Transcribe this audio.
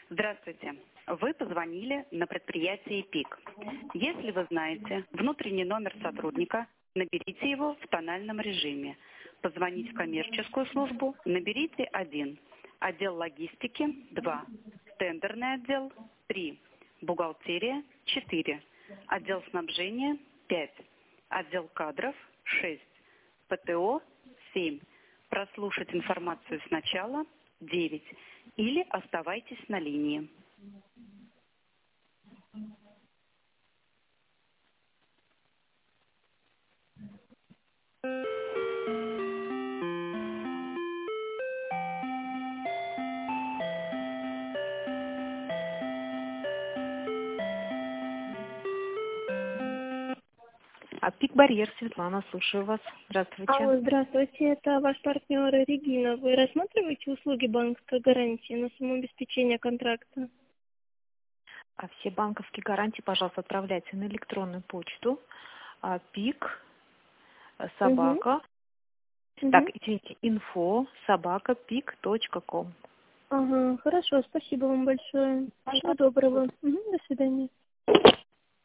Здравствуйте. Вы позвонили на предприятие ПИК. Если вы знаете внутренний номер сотрудника, наберите его в тональном режиме. Позвонить в коммерческую службу наберите 1. Отдел логистики 2. Тендерный отдел 3. Бухгалтерия 4. Отдел снабжения 5. Отдел кадров 6. ПТО 7. Прослушать информацию сначала 9. Или оставайтесь на линии. ПИК-барьер, Светлана, слушаю вас. Здравствуйте. Алло, здравствуйте, это ваш партнер Регина. Вы рассматриваете услуги банковской гарантии на самообеспечение контракта? А все банковские гарантии, пожалуйста, отправляйте на электронную почту. ПИК, собака, так, извините, info@pik.com. Ага, хорошо, спасибо вам большое. Всего доброго. До свидания.